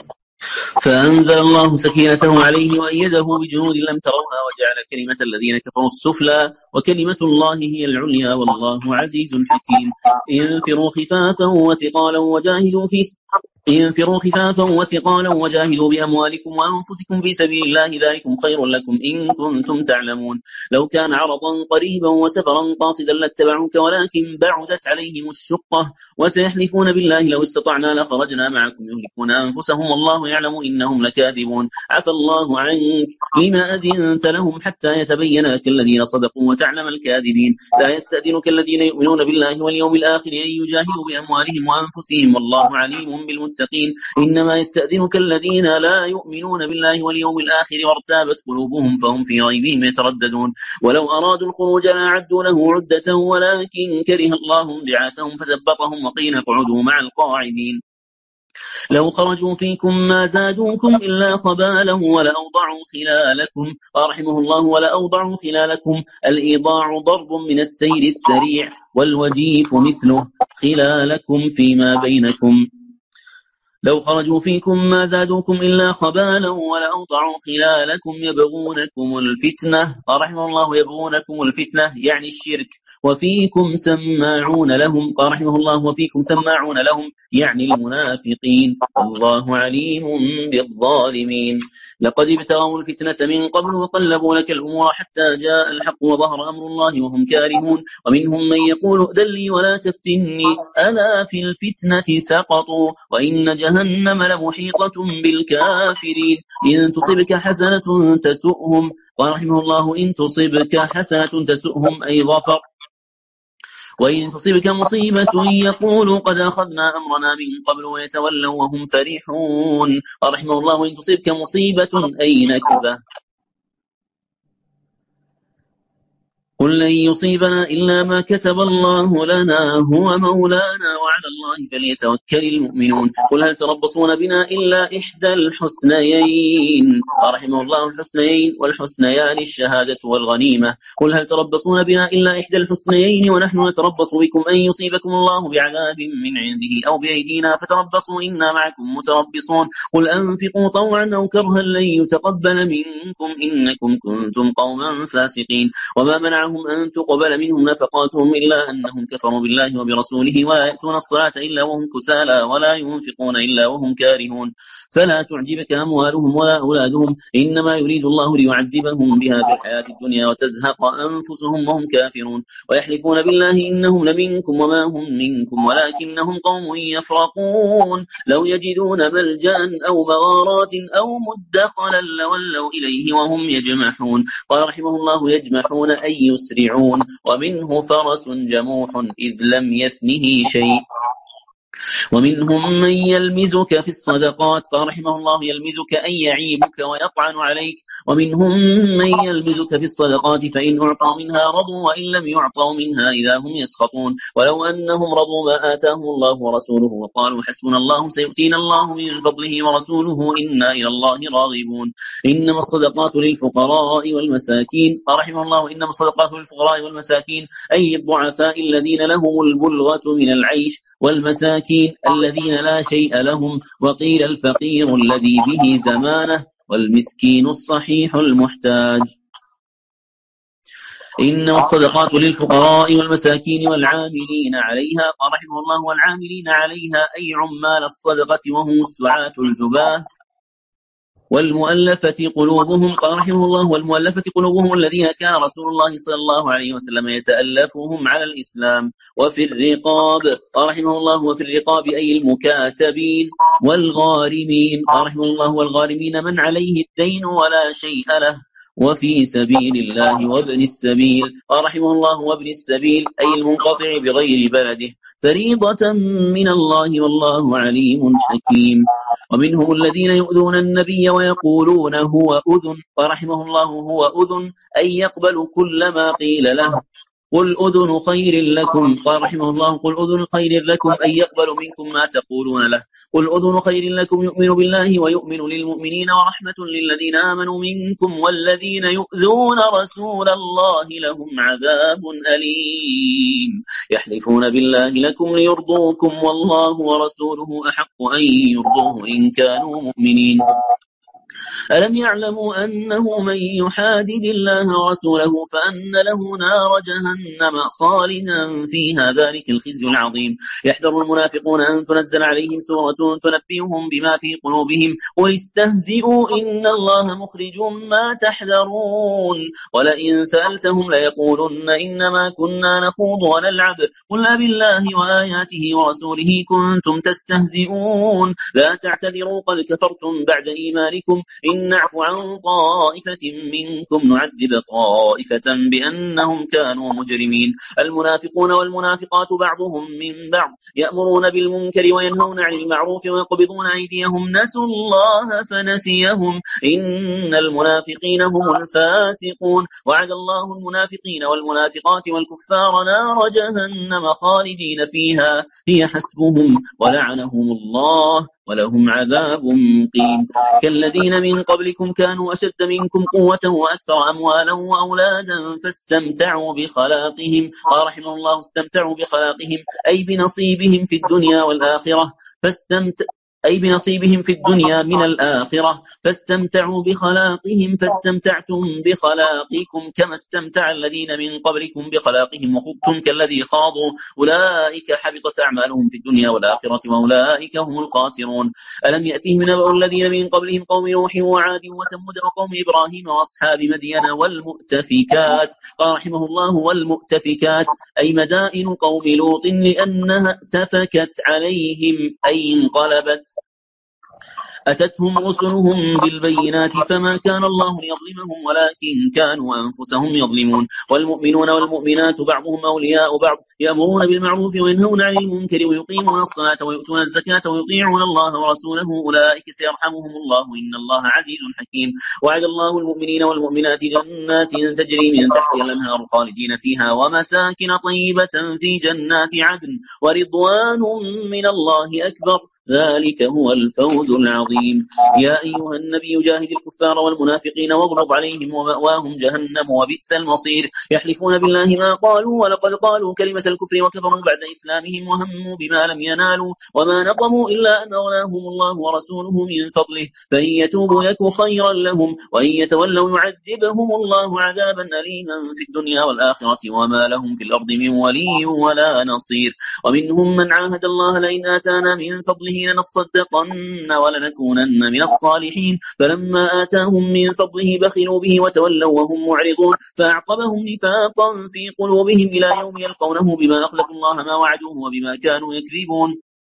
فأنزل الله سكينته عليه وأيده بجنود لم تروها وجعل كلمة الذين كفروا السفلى وكلمة الله هي العليا والله عزيز حكيم. انفروا خفافا وثقالا وجاهدوا في انفروا خفافا وثقالا وجاهدوا بأموالكم وأنفسكم في سبيل الله ذلكم خير لكم إن كنتم تعلمون. لو كان عرضا قريبا وسفرا قاصدا لاتبعوك ولكن بعدت عليهم الشقة وسيحلفون بالله لو استطعنا لخرجنا معكم يهلكون أنفسهم والله يعلم إنهم لكاذبون. عفى الله عنك لما أذنت لهم حتى يتبين لك الذين صدقوا وتعلم الكاذبين. لا يستأذنك الذين يؤمنون بالله واليوم الآخر أن يجاهدوا بأموالهم وأنفسهم والله عليم بالمتقين. إنما يستأذنك الذين لا يؤمنون بالله واليوم الآخر وارتابت قلوبهم فهم في ريبهم يترددون. ولو أرادوا الخروج لأعدوا له عدة ولكن كره الله بعاثهم فثبطهم وقيل اقعدوا مع القاعدين. لو خرجوا فيكم ما زادوكم إلا خبالا ولأوضعوا خلالكم. قال رحمه الله ولأوضعوا خلالكم. الإيضاع ضرب من السير السريع والوجيف مثله خلالكم فيما بينكم. لو خرجوا فيكم ما زادوكم إلا خبالا ولأوضعوا خلالكم يبغونكم الفتنة. قال رحمه الله يبغونكم الفتنة يعني الشرك وفيكم سماعون لهم. قال رحمه الله وفيكم سماعون لهم يعني المنافقين والله عليم بالظالمين. لقد ابتغوا الفتنة من قبل وقلبوا لك الأمور حتى جاء الحق وظهر أمر الله وهم كارهون. ومنهم من يقول ائذن لي ولا تفتني ألا في الفتنة سقطوا وإن جهنم لمحيطة بالكافرين. إن تصبك حسنة تسؤهم. قال رحمه الله إن تصبك حسنة تسؤهم أي ظفر وإن تصبك مصيبة يقولوا قد أخذنا أمرنا من قبل ويتولوا وهم فرحون. قال رحمه الله: وإن تصبك مصيبة أي نكبة قل لن يصيبنا إلا ما كتب الله لنا هو مولانا وعلى الله فليتوكل المؤمنون. قل هل تربصون بنا إلا إحدى الحسنيين. قال رحمه الله: الحسنيين والحسنيان الشهادة والغنيمة. قل هل تربصون بنا إلا إحدى الحسنيين ونحن نتربص بكم أن يصيبكم الله بعذاب من عنده أو بأيدينا فتربصوا إنا معكم متربصون. قل أنفقوا طوعا أو كرها لن يتقبل منكم إنكم كنتم قوما فاسقين. وما منع أن تقبل منهم نفقاتهم إلا أنهم كفروا بالله وبرسوله ولا يأتون الصلاة إلا وهم كسالى ولا ينفقون إلا وهم كارهون. فلا تعجبك أموالهم ولا أولادهم إنما يريد الله ليعذبهم بها في الحياة الدنيا وتزهق أنفسهم وهم كافرون. ويحلفون بالله إنهم لمنكم وما هم منكم ولكنهم قوم يفرقون. لو يجدون ملجأ أو مغارات أو مدخلا لولوا إليه وهم يجمحون. قال رحمه الله: يجمحون أي يسرعون. ومنه فرس جموح إذ لم يثنه شيء. ومنهم من يلمزك في الصدقات. قال رحمه الله: يلمزك أي يعيبك ويطعن عليك. ومنهم من يلمزك في الصدقات فإن أعطوا منها رضوا وإن لم يعطوا منها إذا هم يسخطون. ولو أنهم رضوا ما آتاهم الله ورسوله وقالوا حسبنا الله سيؤتينا الله من فضله ورسوله إنا إلى الله راغبون. إنما الصدقات للفقراء والمساكين. قال رحمه الله: إنما الصدقات للفقراء والمساكين أي الضعفاء الذين لهم البلغة من العيش والمساكين الذين لا شيء لهم. وقيل الفقير الذي به زمانه والمسكين الصحيح المحتاج. إنما الصدقات للفقراء والمساكين والعاملين عليها. قال رحمه الله: والعاملين عليها أي عمال الصدقة وهم السعاة الجباه والمؤلفة قلوبهم. قال رحمه الله: والمؤلفة قلوبهم الذين كان رسول الله صلى الله عليه وسلم يتألفهم على الإسلام. وفي الرقاب. قال رحمه الله: وفي الرقاب أي المكاتبين والغارمين. قال رحمه الله: والغارمين من عليه الدين ولا شيء له. وفي سبيل الله وابن السبيل. قال رحمه الله: وابن السبيل أي المنقطع بغير بلده فريضة من الله والله عليم حكيم. ومنهم الذين يؤذون النبي ويقولون هو أذن. قال رحمه الله: هو أذن أي يقبل كل ما قيل له. قل أذن خير لكم. قال رحمه الله: قل أذن خير لكم أي يقبل منكم ما تقولون له. قل أذن خير لكم يؤمن بالله ويؤمن للمؤمنين ورحمة للذين آمنوا منكم والذين يؤذون رسول الله لهم عذاب أليم. يحلفون بالله لكم ليرضوكم والله ورسوله أحق أن يرضوه إن كانوا مؤمنين. ألم يعلموا أنه من يحادد الله ورسوله فأن له نار جهنم خالدا فيها ذلك الخزي العظيم. يحذر المنافقون أن تنزل عليهم سورة تنبئهم بما في قلوبهم واستهزئوا إن الله مخرج ما تحذرون. ولئن سألتهم ليقولن إنما كنا نخوض ونلعب قل أبالله وآياته ورسوله كنتم تستهزئون. لا تعتذروا قد كفرتم بعد إيمانكم إن نعفو عن طائفة منكم نعذب طائفة بأنهم كانوا مجرمين. المنافقون والمنافقات بعضهم من بعض يأمرون بالمنكر وينهون عن المعروف ويقبضون أيديهم نسوا الله فنسيهم إن المنافقين هم الفاسقون. وعد الله المنافقين والمنافقات والكفار نار جهنم خالدين فيها هي حسبهم ولعنهم الله ولهم عذاب مقيم. كالذين من قبلكم كانوا أشد منكم قوة وأكثر أموالا وأولادا فاستمتعوا بخلاقهم. قال رحمه الله: استمتعوا بخلاقهم أي بنصيبهم في الدنيا والآخرة فاستمتع أي بنصيبهم في الدنيا من الآخرة فاستمتعوا بخلاقهم فاستمتعتم بخلاقكم كما استمتع الذين من قبلكم بخلاقهم وخضتم كالذي خاضوا أولئك حبطت أعمالهم في الدنيا والآخرة وأولئك هم الخاسرون. ألم يأتهم نبأ الذين من قبلهم قوم نوح وعاد وثمود وقوم إبراهيم وأصحاب مدين والمؤتفكات. قال رحمه الله: والمؤتفكات أي مدائن قوم لوط لأنها اتفكت عليهم أي انقلبت أتتهم رسلهم بالبينات فما كان الله ليظلمهم ولكن كانوا أنفسهم يظلمون والمؤمنون والمؤمنات بعضهم أولياء بعض يأمرون بالمعروف وينهون عن المنكر ويقيمون الصلاة ويؤتون الزكاة ويطيعون الله ورسوله أولئك سيرحمهم الله إن الله عزيز حكيم وعد الله المؤمنين والمؤمنات جنات تجري من تحتها الأنهار خالدين فيها ومساكن طيبة في جنات عدن ورضوان من الله أكبر ذلك هو الفوز العظيم يا أيها النبي جاهد الكفار والمنافقين واغلظ عليهم ومأواهم جهنم وبئس المصير يحلفون بالله ما قالوا ولقد قالوا كلمة الكفر وكفروا بعد إسلامهم وهموا بما لم ينالوا وما نقموا إلا أن أغناهم الله ورسوله من فضله فإن يتوبوا يك خيرا لهم وإن يتولوا يعذبهم الله عذابا أليما في الدنيا والآخرة وما لهم في الأرض من ولي ولا نصير ومنهم من عاهد الله لئن آتانا من فضله لنصدقن ولنكونن من الصالحين فلما آتاهم من فضله بخلوا به وتولوا وهم معرضون فأعقبهم نفاقا في قلوبهم إلى يوم يلقونه بما أخلفوا الله ما وعدوه وبما كانوا يكذبون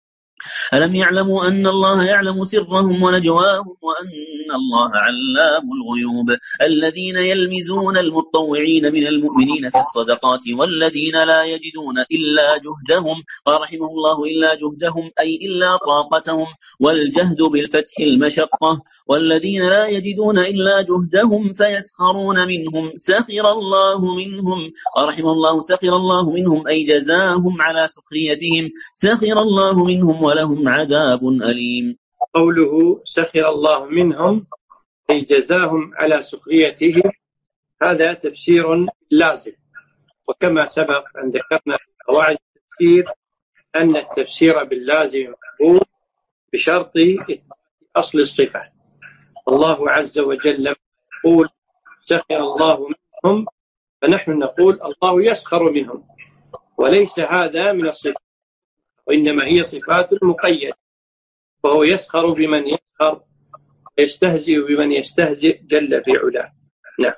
ألم يعلموا أن الله يعلم سرهم ونجواهم وأن الله علام الغيوب الذين يلمزون المتطوعين من المؤمنين في الصدقات والذين لا يجدون إلا جهدهم رحمه الله إلا جهدهم أي إلا طاقتهم والجهد بالفتح المشقة والذين لا يجدون إلا جهدهم فيسخرون منهم سخر الله منهم رحمه الله سخر الله منهم أي جزاهم على سخريتهم سخر الله منهم ولهم عذاب أليم قوله سخر الله منهم أي جزاهم على سخريتهم هذا تفسير لازم وكما سبق أن ذكرنا في قواعد التفسير أن التفسير باللازم مقبول بشرط أصل الصفة الله عز وجل يقول سخر الله منهم فنحن نقول الله يسخر منهم وليس هذا من الصفات وإنما هي صفات مقيدة وهو يسخر بمن يسخر يستهزئ بمن يستهزئ جل في علاه نعم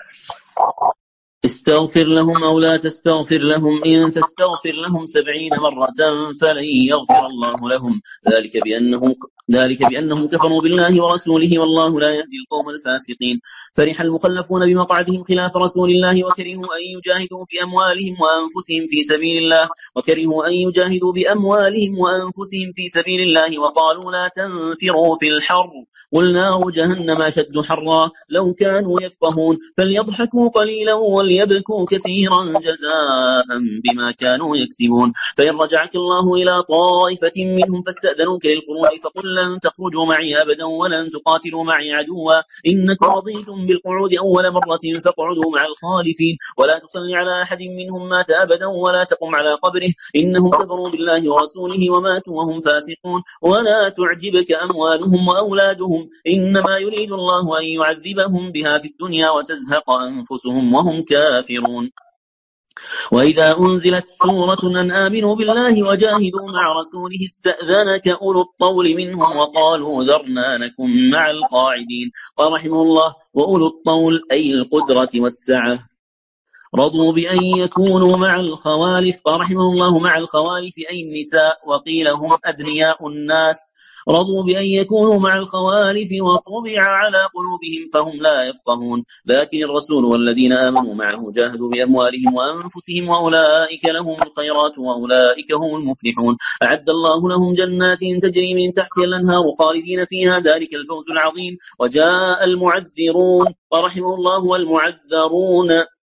استغفر لهم أو لا تستغفر لهم إن تستغفر لهم سبعين مرة فلن يغفر الله لهم ذلك بأنهم, ذلك بأنهم كفروا بالله ورسوله والله لا يهدي القوم الفاسقين فرح المخلفون بمقعدهم خلاف رسول الله وكرهوا أن يجاهدوا بأموالهم وأنفسهم في سبيل الله وكرهوا أن يجاهدوا بأموالهم وأنفسهم في سبيل الله وقالوا لا تنفروا في الحر قل نار جهنم أشد حرا لو كانوا يفقهون فليضحكوا قليلا وليبكوا كثيرا جزاء بما كانوا يكسبون فإن رجعك الله إلى طائفة منهم فاستأذنوك للخروج فقل لن تخرجوا معي أبدا ولن تقاتلوا معي عدوا إنكم رضيتم بالقعود أول مرة فاقعدوا مع الخالفين ولا تصلي على أحد منهم مات أبدا ولا تقم على قبره إنهم كفروا بالله ورسوله وماتوا وهم فاسقون ولا تعجبك أموالهم وأولادهم إنما يريد الله أن يعذبهم بها في الدنيا وتزهق أنفسهم وهم كافرون وإذا أنزلت سورة أن آمنوا بالله وجاهدوا مع رسوله استأذنك أولو الطول منهم وقالوا ذرنا نكن مع القاعدين قال رحمه الله وأولو الطول أي القدرة والسعة رضوا بأن يكونوا مع الخوالف قال رحمه الله مع الخوالف أي النساء وقيل هم أدنياء الناس رضوا بأن يكونوا مع الخوالف وطبع على قلوبهم فهم لا يفقهون لكن الرسول والذين آمنوا معه جاهدوا بأموالهم وأنفسهم وأولئك لهم الخيرات وأولئك هم المفلحون أعد الله لهم جنات تجري من تحتها الأنهار خالدين فيها ذلك الفوز العظيم وجاء المعذرون ورحمه الله والمعذرون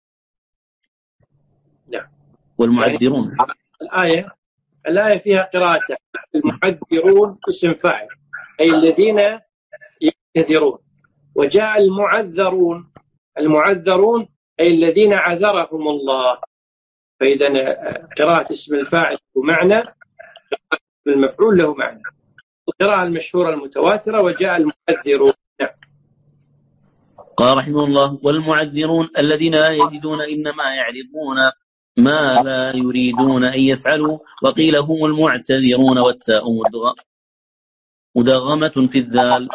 والمعذرون الآية الآية فيها قراءة المعذرون اسم فاعل أي الذين يعتذرون وجاء المعذرون المعذرون أي الذين عذرهم الله فإذا قراءة اسم الفاعل له معنى قراءة اسم المفعول له معنى القراءة المشهورة المتواترة وجاء المعذرون نعم. قال رحمه الله والمعذرون الذين لا يجدون إنما يعرضون ما لا يريدون أن يفعلوا وقيل هم المعتذرون والتاء مدغمة في الذال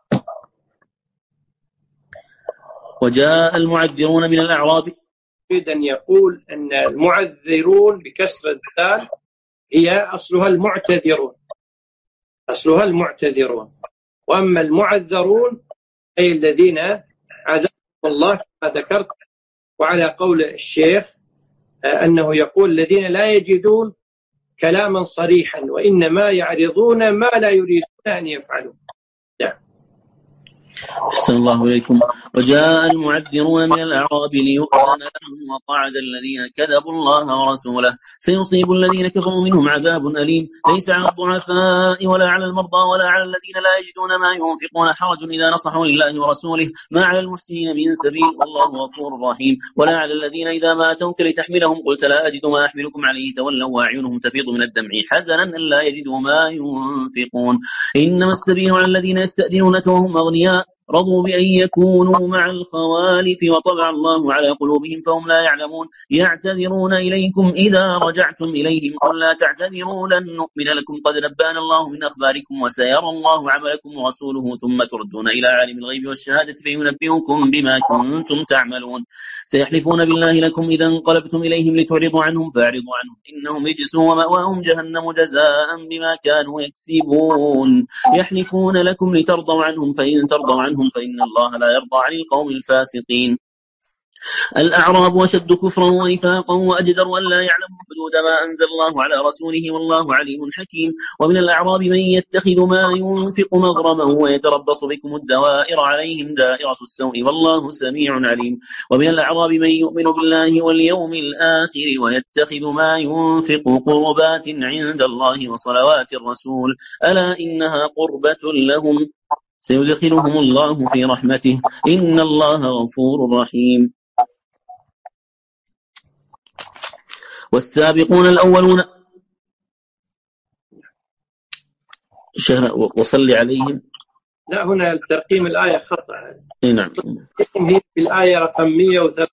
وجاء المعذرون من الأعراب يريد أن يقول أن المعذرون بكسر الذال هي أصلها المعتذرون أصلها المعتذرون وأما المعذرون أي الذين عذرهم الله كما ذكرت. وعلى قول الشيخ أنه يقول الذين لا يجدون كلاما صريحا وإنما يعرضون ما لا يريدون أن يفعلوا. أحسن الله إليكم. وجاء المعذرون من الأعراب ليؤذن لهم وقعد الذين كذبوا الله ورسوله سيصيب الذين كفروا منهم عذاب أليم. ليس على الضعفاء ولا على المرضى ولا على الذين لا يجدون ما ينفقون حرج إذا نصحوا لله ورسوله ما على المحسنين من سبيل والله غفور رحيم. ولا على الذين إذا ما أتوك لتحملهم قلت لا أجد ما أحملكم عليه تولوا وأعينهم تفيض من الدمع حزنا أن لا يجدوا ما ينفقون. إنما السبيل على الذين يستأذنونك وهم أغنياء رضوا بأن يكونوا مع الخوالف وطبع الله على قلوبهم فهم لا يعلمون. يعتذرون إليكم إذا رجعتم إليهم قل لا تعتذروا لن نؤمن لكم قد نبأنا الله من أخباركم وسيرى الله عملكم ورسوله ثم تردون إلى عالم الغيب والشهادة فينبئكم بما كنتم تعملون. سيحلفون بالله لكم إذا انقلبتم إليهم لتعرضوا عنهم فاعرضوا عنهم إنهم رجس ومأواهم جهنم جزاء بما كانوا يكسبون. يحلفون لكم لترضوا عنهم فإن ترضوا عنهم فإن الله لا يرضى عن القوم الفاسقين. الأعراب أشد كفرا ونفاقا وأجدر أن لا يعلموا حدود ما أنزل الله على رسوله والله عليم حكيم. ومن الأعراب من يتخذ ما ينفق مغرما ويتربص بكم الدوائر عليهم دائرة السوء والله سميع عليم. ومن الأعراب من يؤمن بالله واليوم الآخر ويتخذ ما ينفق قربات عند الله وصلوات الرسول ألا إنها قربة لهم سيدخلهم الله في رحمته إن الله غفور رحيم. والسابقون الأولون وصل عليهم. لا هنا الترقيم الآية خطأ. نعم هي في الآية رقم مئة وثلاثة.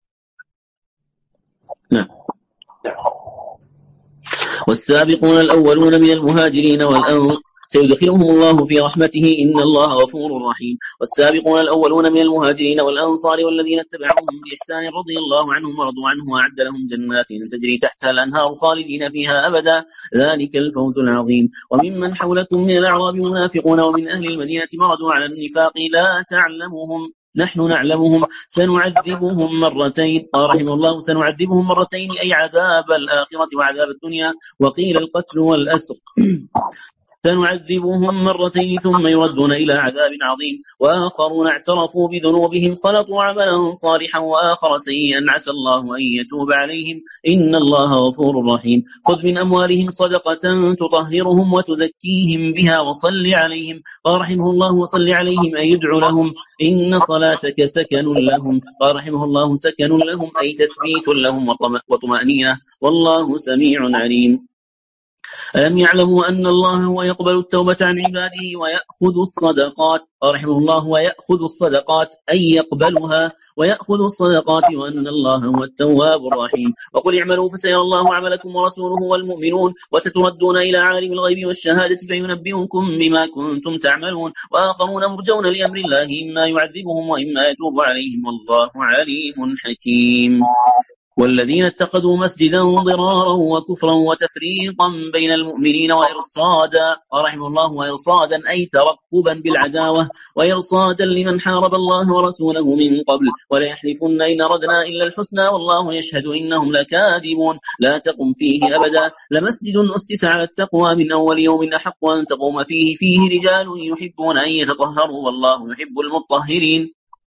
نعم. نعم. والسابقون الأولون من المهاجرين والأنصار سيدخلهم الله في رحمته إن الله غفور رحيم. والسابقون الأولون من المهاجرين والأنصار والذين اتبعوهم بإحسان رضي الله عنهم ورضوا عنه وأعد لهم جنات تجري تحتها الأنهار خالدين فيها أبدا ذلك الفوز العظيم. وممن حولكم من الأعراب منافقون ومن أهل المدينة مردوا على النفاق لا تعلمهم نحن نعلمهم سنعذبهم مرتين قال رحمه الله سنعذبهم مرتين أي عذاب الآخرة وعذاب الدنيا وقيل القتل والأسر سنعذبهم مرتين ثم يردون إلى عذاب عظيم. وآخرون اعترفوا بذنوبهم خلطوا عملا صالحا وآخر سيئا عسى الله أن يتوب عليهم إن الله غفور رحيم. خذ من أموالهم صدقة تطهرهم وتزكيهم بها وصل عليهم قال رحمه الله وصل عليهم أي يدعو لهم إن صلاتك سكن لهم قال رحمه الله سكن لهم أي تثبيت لهم وطمأنينة والله سميع عليم. ألم يعلموا أن الله هو يقبل التوبة عن عباده ويأخذ الصدقات قال رحمه الله ويأخذ الصدقات أي يقبلها ويأخذ الصدقات وأن الله هو التواب الرحيم. وقل اعملوا فسيرى الله عملكم ورسوله والمؤمنون وستردون إلى عالم الغيب والشهادة فينبئكم بما كنتم تعملون. وآخرون مرجون لأمر الله إما يعذبهم وإما يتوب عليهم والله عليم حكيم. والذين اتخذوا مسجدا ضرارا وكفرا وتفريقا بين المؤمنين وإرصادا رحمه الله وإرصادا أي ترقبا بالعداوة وإرصادا لمن حارب الله ورسوله من قبل ولا يحلفن إن ردنا إلا الحسنى والله يشهد إنهم لكاذبون. لا تقم فيه أبدا لمسجد أسس على التقوى من أول يوم أحق أن تقوم فيه فيه رجال يحبون أن يتطهروا والله يحب المطهرين.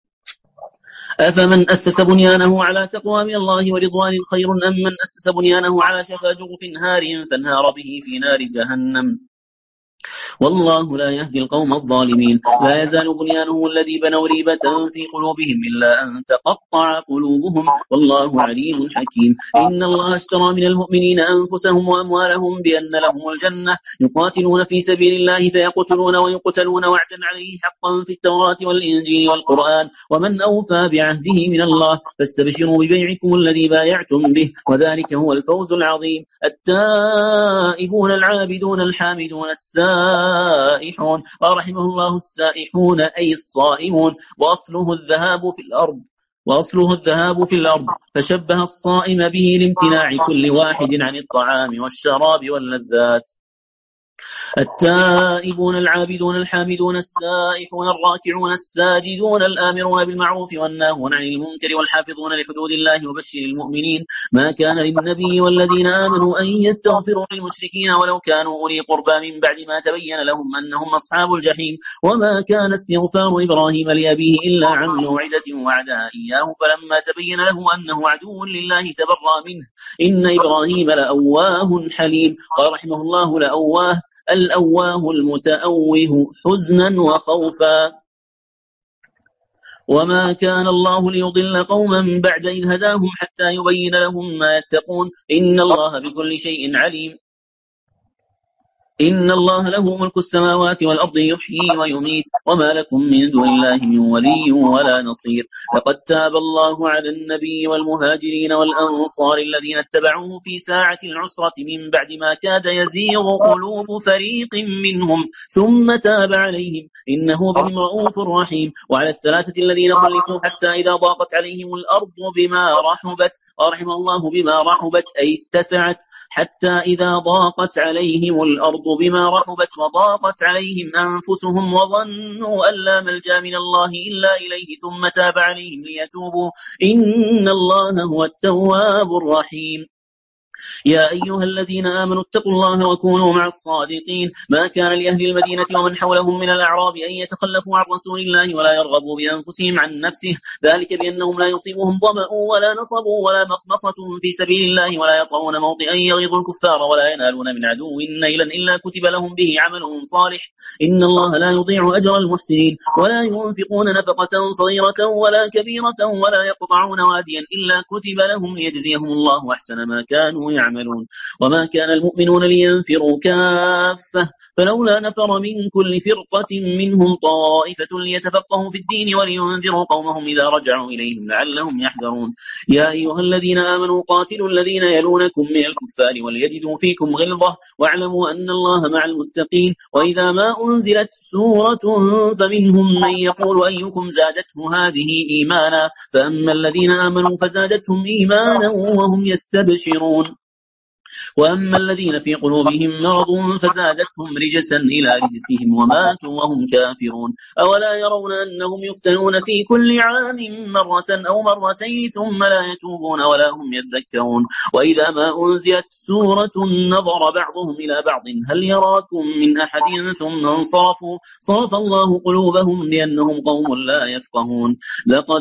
أفمن أسس بنيانه على تقوى من الله ورضوان خير أم من أسس بنيانه على شفا جرف نهار فانهار به في نار جهنم والله لا يهدي القوم الظالمين. لا يزال بنيانهم الذي بنوا ريبة في قلوبهم إلا أن تقطع قلوبهم والله عليم حكيم. إن الله اشترى من المؤمنين أنفسهم وأموالهم بأن لهم الجنة يقاتلون في سبيل الله فيقتلون ويقتلون وعدا عليه حقا في التوراة والإنجيل والقرآن ومن أوفى بعهده من الله فاستبشروا ببيعكم الذي بايعتم به وذلك هو الفوز العظيم. التائبون العابدون الحامدون السائلون السائحون ورحمه الله السائحون أي الصائمون وأصله الذهاب في الأرض وأصله الذهاب في الأرض فشبه الصائم به لامتناع كل واحد عن الطعام والشراب واللذات. التائبون العابدون الحامدون السائحون الراكعون الساجدون الآمرون بالمعروف والناهون عن المنكر والحافظون لحدود الله وبشر المؤمنين. ما كان للنبي والذين آمنوا أن يستغفروا للمشركين ولو كانوا أولي قربى من بعد ما تبين لهم أنهم أصحاب الجحيم. وما كان استغفار إبراهيم لأبيه إلا عن موعدة وعدها إياه فلما تبين له أنه عدو لله تبرأ منه إن إبراهيم لأواه حليم. قال رحمه الله: لأواه الأواه المتأوه حزنا وخوفا. وما كان الله ليضل قوما بعد إذ هداهم حتى يبين لهم ما يتقون إن الله بكل شيء عليم. إن الله له ملك السماوات والأرض يحيي ويميت وما لكم من دون الله من ولي ولا نصير. لقد تاب الله على النبي والمهاجرين والأنصار الذين اتبعوه في ساعة العسرة من بعد ما كاد يزيغ قلوب فريق منهم ثم تاب عليهم إنه بهم رؤوف رحيم. وعلى الثلاثة الذين خلفوا حتى إذا ضاقت عليهم الأرض بما رحبت ورحمه الله بما رحبت أي اتسعت حتى إذا ضاقت عليهم الأرض بما رحبت وضاقت عليهم أنفسهم وظنوا أن لا ملجأ من الله إلا إليه ثم تاب عليهم ليتوبوا إن الله هو التواب الرحيم. يا أيها الذين آمنوا اتقوا الله وكونوا مع الصادقين. ما كان لأهل المدينة ومن حولهم من الأعراب أن يتخلفوا عن رسول الله ولا يرغبوا بأنفسهم عن نفسه ذلك بأنهم لا يصيبهم ظمأ ولا نصب ولا مخمصة في سبيل الله ولا يطعون موطئا يغيظ الكفار ولا ينالون من عدو نيلا إلا كتب لهم به عمل صالح إن الله لا يضيع أجر المحسنين. ولا ينفقون نفقة صغيرة ولا كبيرة ولا يقطعون واديا إلا كتب لهم ليجزيهم الله أحسن ما كانوا يعملون. وما كان المؤمنون لينفروا كافة فلولا نفر من كل فرقة منهم طائفة ليتفقهوا في الدين ولينذروا قومهم إذا رجعوا إليهم لعلهم يحذرون. يا أيها الذين آمنوا قاتلوا الذين يلونكم من الكفار وليجدوا فيكم غلظة واعلموا أن الله مع المتقين. وإذا ما أنزلت سورة فمنهم من يقول أيكم زادته هذه إيمانا فأما الذين آمنوا فزادتهم إيمانا وهم يستبشرون وأما الذين في قلوبهم مرض فزادتهم رجسا إلى رجسهم وماتوا وهم كافرون. أولا يرون أنهم يفتنون في كل عام مرة أو مرتين ثم لا يتوبون ولا هم يذكرون. وإذا ما أنزلت سورة نظر بعضهم إلى بعض هل يراكم من أحد ثم انصرفوا صرف الله قلوبهم لأنهم قوم لا يفقهون. لقد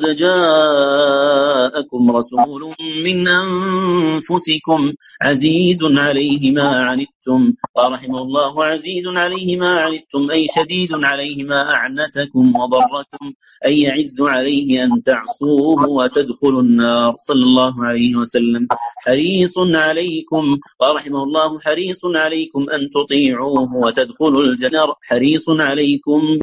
جاءكم رسول من أنفسكم عزيز عليه ما عنتم رحمه الله عزيز عليه ما عنتم أي شديد عليه ما أعنتكم وضركم أي يعز عليه أن تعصوه وتدخلوا النار صلى الله عليه وسلم. حريص عليكم رحمه الله حريص عليكم أن تطيعوه وتدخلوا الجنة حريص عليكم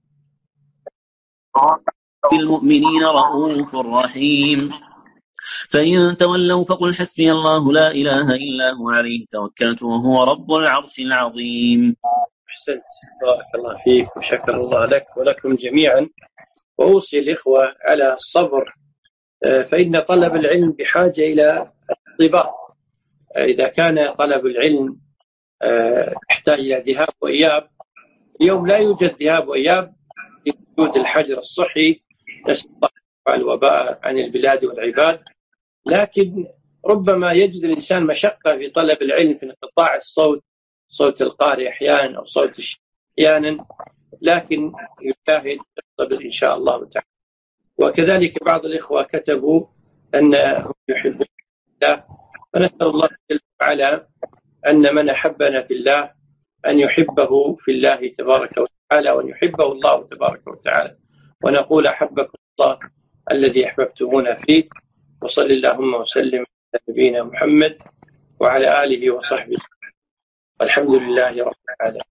بالمؤمنين رؤوف رحيم. فإن تولوا فقل حسبي الله لا إله إلا هو عليه توكلت وهو رب العرش العظيم. أحسنت بارك الله فيك وشكر الله لك ولكم جميعا. وأوصي الإخوة على الصبر فإن طلب العلم بحاجة إلى انضباط. إذا كان طلب العلم يحتاج إلى ذهاب وإياب اليوم لا يوجد ذهاب وإياب لوجود الحجر الصحي نسأل الله الوباء عن البلاد والعباد. لكن ربما يجد الإنسان مشقة في طلب العلم في انقطاع الصوت صوت القارئ أحيانا أو صوت الشيخ أحيانا لكن يجاهد الصبر إن شاء الله تعالى. وكذلك بعض الإخوة كتبوا أنهم يحبون الله فنسأل الله جل وعلا أن من أحبنا في الله أن يحبه في الله تبارك وتعالى وأن يحبه الله تبارك وتعالى ونقول أحبكم الله الذي أحببتمونا فيه. وصل اللهم وسلم على نبينا محمد وعلى آله وصحبه والحمد لله رب العالمين.